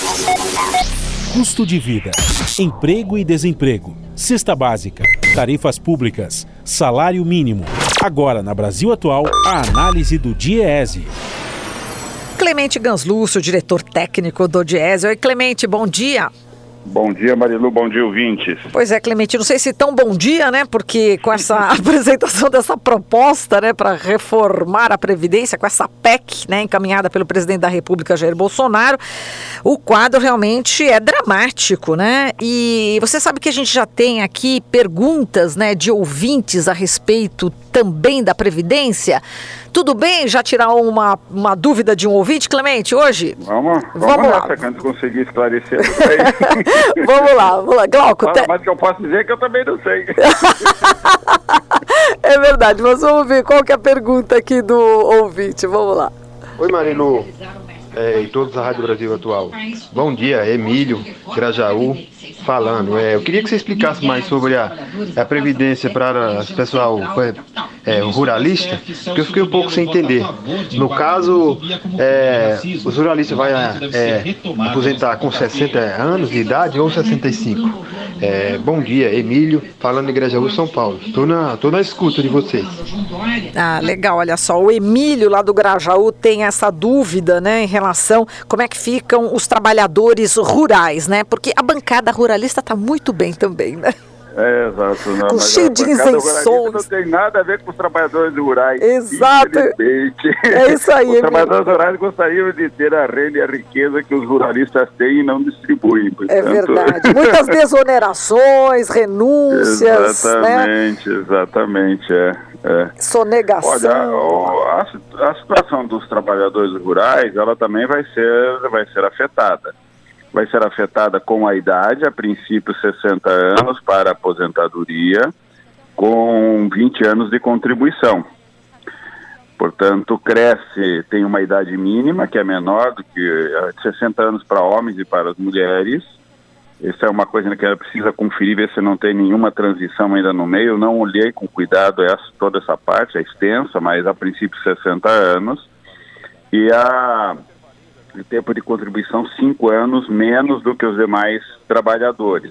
Custo de vida, emprego e desemprego, cesta básica, tarifas públicas, salário mínimo. Agora, na Brasil Atual, a análise do DIEESE. Clemente Ganslúcio, diretor técnico do DIEESE. Oi, Clemente, bom dia. Bom dia, Marilu, bom dia, ouvintes. Pois é, Clemente, não sei se tão bom dia, né, porque com essa apresentação dessa proposta, né, para reformar a Previdência, com essa PEC, né, encaminhada pelo presidente da República, Jair Bolsonaro, o quadro realmente é dramático, né, e você sabe que a gente já tem aqui perguntas, né, de ouvintes a respeito também da Previdência. Tudo bem já tirar uma dúvida de um ouvinte, Clemente, hoje? Vamos lá. Nessa, quando conseguir esclarecer tudo aí. Vamos lá. Glauco. Mas o que eu posso dizer é que eu também não sei. É verdade, mas vamos ver qual que é a pergunta aqui do ouvinte. Vamos lá. Oi, Marilu. E todos da Rádio Brasil Atual. Bom dia, Emílio, Grajaú, falando. Eu queria que você explicasse mais sobre a Previdência para o pessoal ruralista, porque eu fiquei um pouco sem entender. No caso, os ruralistas vão aposentar com 60 anos de idade ou 65? Bom dia, Emílio, falando de Grajaú, São Paulo. Tô na escuta de vocês. Ah, legal, olha só, o Emílio lá do Grajaú tem essa dúvida, né, em relação como é que ficam os trabalhadores rurais, né, porque a bancada ruralista está muito bem também, né? Exato. Não, com cheio de isenções. Não tem nada a ver com os trabalhadores rurais. Exato. É isso aí, Os trabalhadores rurais gostariam de ter a renda e a riqueza que os ruralistas têm e não distribuem. Portanto... É verdade. Muitas desonerações, renúncias. Exatamente. Sonegação. Olha, a situação dos trabalhadores rurais, ela também vai ser afetada. Vai ser afetada com a idade, a princípio 60 anos para aposentadoria, com 20 anos de contribuição. Portanto, tem uma idade mínima, que é menor do que 60 anos para homens e para as mulheres. Essa é uma coisa que ela precisa conferir, ver se não tem nenhuma transição ainda no meio. Eu não olhei com cuidado toda essa parte, é extensa, mas a princípio 60 anos. E o tempo de contribuição 5 anos menos do que os demais trabalhadores.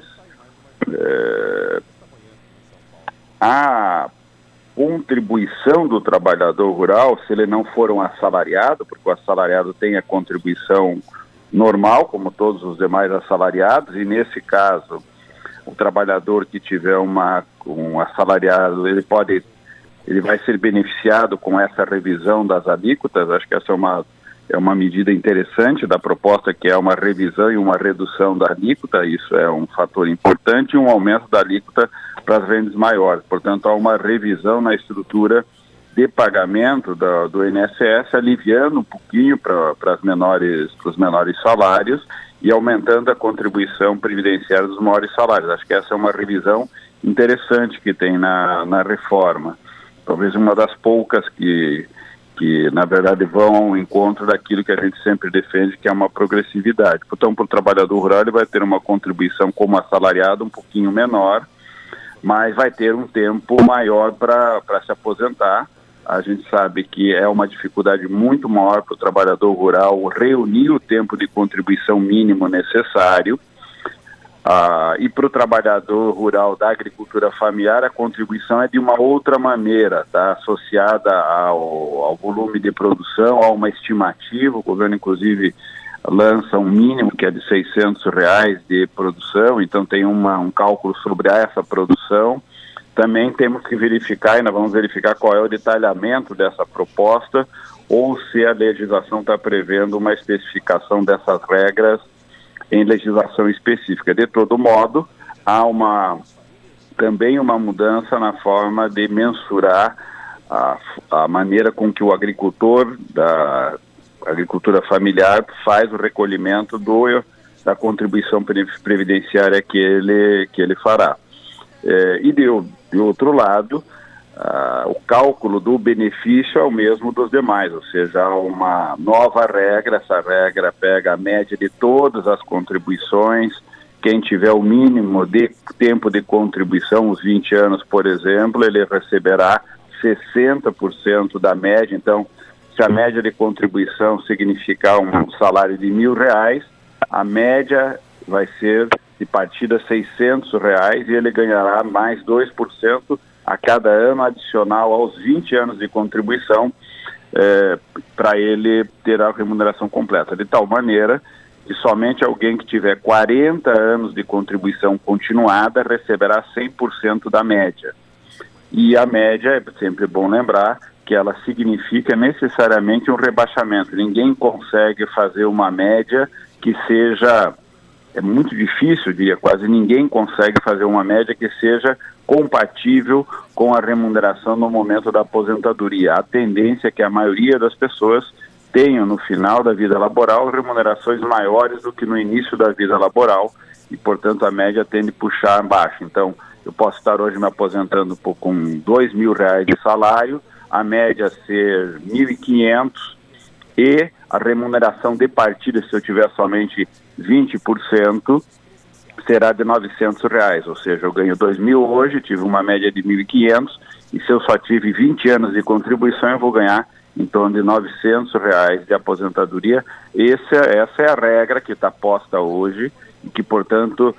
A contribuição do trabalhador rural, se ele não for um assalariado, porque o assalariado tem a contribuição normal, como todos os demais assalariados, e nesse caso, o trabalhador que tiver um assalariado, ele vai ser beneficiado com essa revisão das alíquotas. Acho que essa é uma medida interessante da proposta, que é uma revisão e uma redução da alíquota. Isso é um fator importante, e um aumento da alíquota para as rendas maiores. Portanto, há uma revisão na estrutura de pagamento do INSS, aliviando um pouquinho para os menores salários e aumentando a contribuição previdenciária dos maiores salários. Acho que essa é uma revisão interessante que tem na reforma. Talvez uma das poucas que na verdade vão ao encontro daquilo que a gente sempre defende, que é uma progressividade. Portanto, para o trabalhador rural, ele vai ter uma contribuição como assalariado um pouquinho menor, mas vai ter um tempo maior para se aposentar. A gente sabe que é uma dificuldade muito maior para o trabalhador rural reunir o tempo de contribuição mínimo necessário. E para o trabalhador rural da agricultura familiar, a contribuição é de uma outra maneira, está associada ao volume de produção, a uma estimativa. O governo, inclusive, lança um mínimo que é de R$600 de produção, então tem um cálculo sobre essa produção. Também temos que verificar, e nós vamos verificar qual é o detalhamento dessa proposta, ou se a legislação está prevendo uma especificação dessas regras em legislação específica. De todo modo, há também uma mudança na forma de mensurar a maneira com que o agricultor da agricultura familiar faz o recolhimento da contribuição previdenciária que ele fará. E de outro lado, o cálculo do benefício é o mesmo dos demais, ou seja, há uma nova regra. Essa regra pega a média de todas as contribuições. Quem tiver o mínimo de tempo de contribuição, os 20 anos, por exemplo, ele receberá 60% da média. Então, se a média de contribuição significar um salário de R$1.000, a média vai ser de partida R$600 e ele ganhará mais 2% a cada ano adicional aos 20 anos de contribuição para ele ter a remuneração completa. De tal maneira que somente alguém que tiver 40 anos de contribuição continuada receberá 100% da média. E a média, é sempre bom lembrar, que ela significa necessariamente um rebaixamento. Ninguém consegue fazer uma média que seja... É muito difícil, diria, quase ninguém consegue fazer uma média que seja compatível com a remuneração no momento da aposentadoria. A tendência é que a maioria das pessoas tenham no final da vida laboral remunerações maiores do que no início da vida laboral e, portanto, a média tende a puxar abaixo. Então, eu posso estar hoje me aposentando com R$2.000 de salário, a média ser 1.500 e a remuneração de partida, se eu tiver somente 20%, será de R$900, ou seja, eu ganho 2.000 hoje, tive uma média de 1.500, e se eu só tive 20 anos de contribuição, eu vou ganhar em torno de R$900 de aposentadoria. Essa é a regra que está posta hoje, e que, portanto,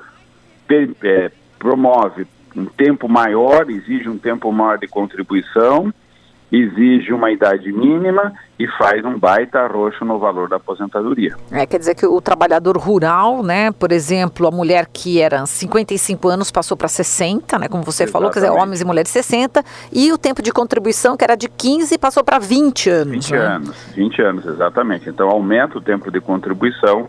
promove um tempo maior, exige um tempo maior de contribuição, exige uma idade mínima e faz um baita arroxo no valor da aposentadoria. Quer dizer que o trabalhador rural, né, por exemplo, a mulher que era 55 anos passou para 60, né, como você falou, quer dizer, homens e mulheres 60, e o tempo de contribuição que era de 15 passou para 20 anos. 20 anos, exatamente. Então aumenta o tempo de contribuição,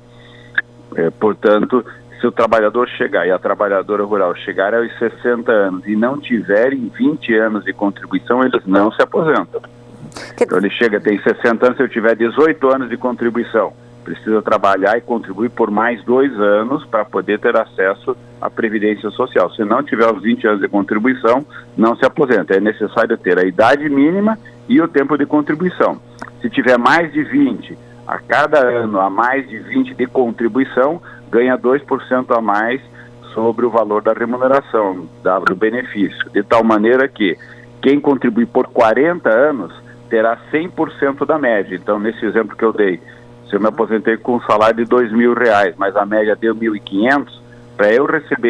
portanto, se o trabalhador chegar e a trabalhadora rural chegar aos 60 anos e não tiverem 20 anos de contribuição, eles não se aposentam. Então ele chega, tem 60 anos, se eu tiver 18 anos de contribuição, precisa trabalhar e contribuir por mais 2 anos para poder ter acesso à Previdência Social. Se não tiver os 20 anos de contribuição, não se aposenta. É necessário ter a idade mínima e o tempo de contribuição. Se tiver mais de 20, a cada ano a mais de 20 de contribuição, ganha 2% a mais sobre o valor da remuneração, do benefício, de tal maneira que quem contribui por 40 anos terá 100% da média. Então, nesse exemplo que eu dei, se eu me aposentei com um salário de R$2.000, mas a média deu 1.500, para eu receber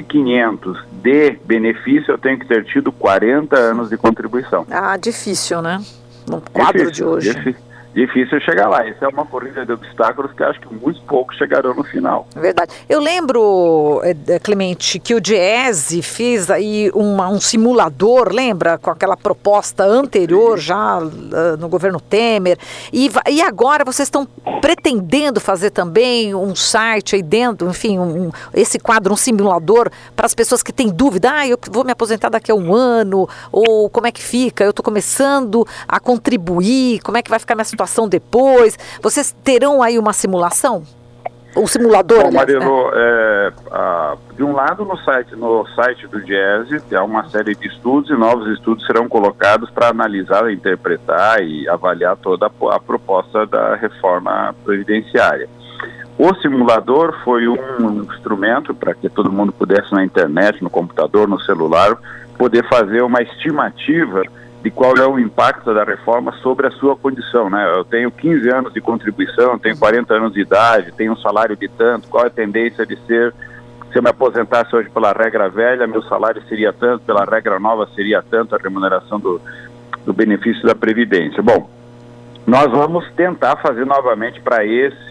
1.500 de benefício, eu tenho que ter tido 40 anos de contribuição. Difícil, né? No quadro de hoje. Difícil chegar lá. Essa é uma corrida de obstáculos que acho que muitos poucos chegarão no final. Verdade. Eu lembro, Clemente, que o DIEESE fez aí um simulador, lembra? Com aquela proposta anterior, já no governo Temer. E agora vocês estão pretendendo fazer também um site aí dentro, enfim, esse quadro, um simulador para as pessoas que têm dúvida. Eu vou me aposentar daqui a um ano, ou como é que fica? Eu estou começando a contribuir, como é que vai ficar minha situação depois? Vocês terão aí uma simulação? Um simulador, aliás, Marilu, né? De um lado, no site do DIEESE, há uma série de estudos, e novos estudos serão colocados para analisar, interpretar e avaliar toda a proposta da reforma previdenciária. O simulador foi um instrumento para que todo mundo pudesse, na internet, no computador, no celular, poder fazer uma estimativa de qual é o impacto da reforma sobre a sua condição, né? Eu tenho 15 anos de contribuição, tenho 40 anos de idade, tenho um salário de tanto, qual é a tendência de ser, se eu me aposentasse hoje pela regra velha, meu salário seria tanto, pela regra nova seria tanto, a remuneração do benefício da Previdência. Bom, nós vamos tentar fazer novamente para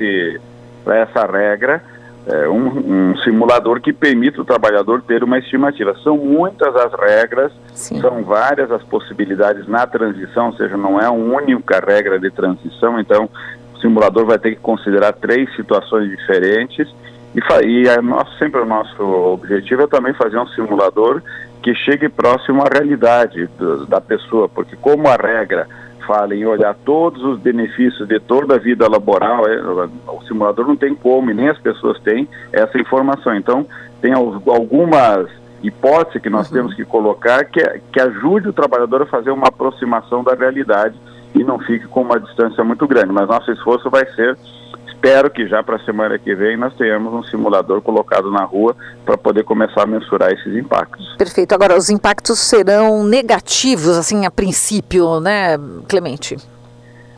essa regra, um simulador que permita o trabalhador ter uma estimativa. São muitas as regras, sim, são várias as possibilidades na transição, ou seja, não é uma única regra de transição, então o simulador vai ter que considerar 3 situações diferentes sempre o nosso objetivo é também fazer um simulador que chegue próximo à realidade da pessoa, porque como a regra fala em olhar todos os benefícios de toda a vida laboral, o simulador não tem como, e nem as pessoas têm essa informação. Então, tem algumas hipóteses que nós temos que colocar que ajude o trabalhador a fazer uma aproximação da realidade e não fique com uma distância muito grande. Mas nosso esforço vai ser, espero que já para a semana que vem nós tenhamos um simulador colocado na rua para poder começar a mensurar esses impactos. Perfeito. Agora, os impactos serão negativos, assim, a princípio, né, Clemente?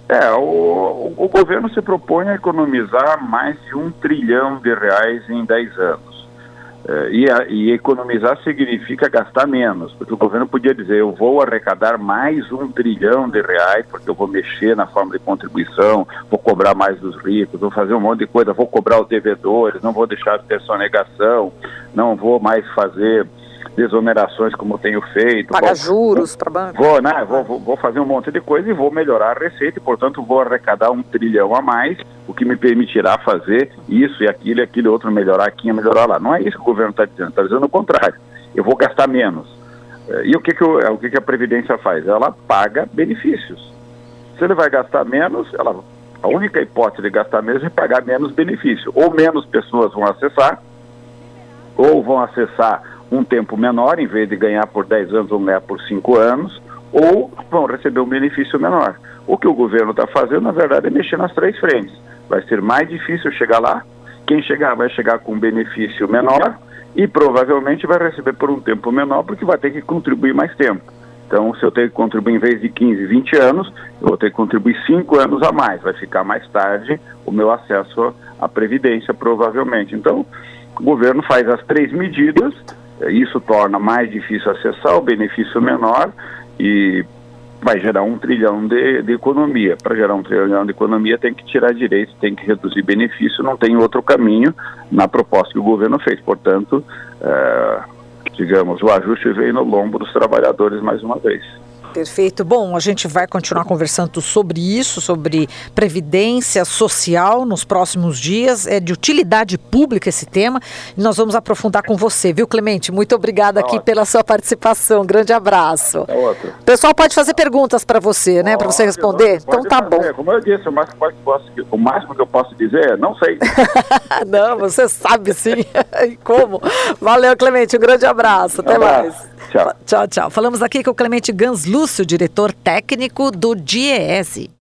O governo se propõe a economizar mais de R$1 trilhão em 10 anos. E economizar significa gastar menos, porque o governo podia dizer, eu vou arrecadar mais R$1 trilhão, porque eu vou mexer na forma de contribuição, vou cobrar mais dos ricos, vou fazer um monte de coisa, vou cobrar os devedores, não vou deixar de ter sonegação, não vou mais fazer desonerações como tenho feito. Pagar juros para banco. Vou fazer um monte de coisa e vou melhorar a receita e, portanto, vou arrecadar R$1 trilhão a mais, o que me permitirá fazer isso e aquilo outro, melhorar aqui e melhorar lá. Não é isso que o governo está dizendo o contrário. Eu vou gastar menos. E o que a Previdência faz? Ela paga benefícios. Se ele vai gastar menos, a única hipótese de gastar menos é pagar menos benefício. Ou menos pessoas vão acessar, ou vão acessar um tempo menor, em vez de ganhar por 10 anos, vão ganhar por 5 anos, ou vão receber um benefício menor. O que o governo está fazendo, na verdade, é mexer nas 3 frentes. Vai ser mais difícil chegar lá, quem chegar vai chegar com um benefício menor e provavelmente vai receber por um tempo menor, porque vai ter que contribuir mais tempo. Então, se eu tenho que contribuir em vez de 15, 20 anos, eu vou ter que contribuir 5 anos a mais. Vai ficar mais tarde o meu acesso à Previdência, provavelmente. Então, o governo faz as 3 medidas. Isso torna mais difícil acessar, o benefício menor, e vai gerar R$1 trilhão de economia. Para gerar R$1 trilhão de economia tem que tirar direitos, tem que reduzir benefício, não tem outro caminho na proposta que o governo fez. Portanto, o ajuste veio no lombo dos trabalhadores mais uma vez. Perfeito. Bom, a gente vai continuar conversando sobre isso, sobre previdência social nos próximos dias. É de utilidade pública esse tema e nós vamos aprofundar com você, viu, Clemente? Muito obrigada aqui pela sua participação. Um grande abraço. O pessoal pode fazer perguntas para você, né? Para você responder? Então tá bom. Como eu disse, o máximo que eu posso dizer é não sei. Não, você sabe sim. E como? Valeu, Clemente. Um grande abraço. Até mais. Tchau. Tchau. Falamos aqui com o Clemente Ganslúcio, diretor técnico do DIEESE.